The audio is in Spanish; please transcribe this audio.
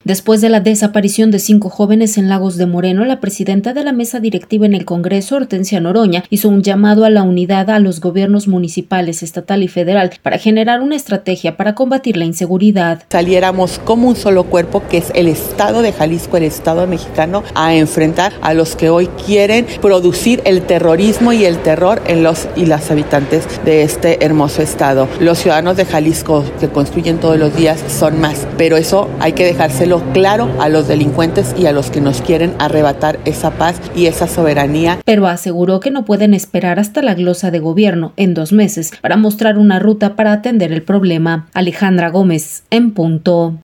Después de la desaparición de 5 jóvenes en Lagos de Moreno, la presidenta de la mesa directiva en el Congreso, Hortensia Noroña, hizo un llamado a la unidad a los gobiernos municipales, estatal y federal para generar una estrategia para combatir la inseguridad. Saliéramos como un solo cuerpo, que es el Estado de Jalisco, el Estado mexicano, a enfrentar a los que hoy quieren producir el terrorismo y el terror en los y las habitantes de este hermoso estado. Los ciudadanos de Jalisco que construyen todos los días son más, pero eso hay que dejárselo claro a los delincuentes y a los que nos quieren arrebatar esa paz y esa soberanía. Pero aseguró que no pueden esperar hasta la glosa de gobierno en 2 meses para mostrar una ruta para atender el problema. Alejandra Gómez, en punto.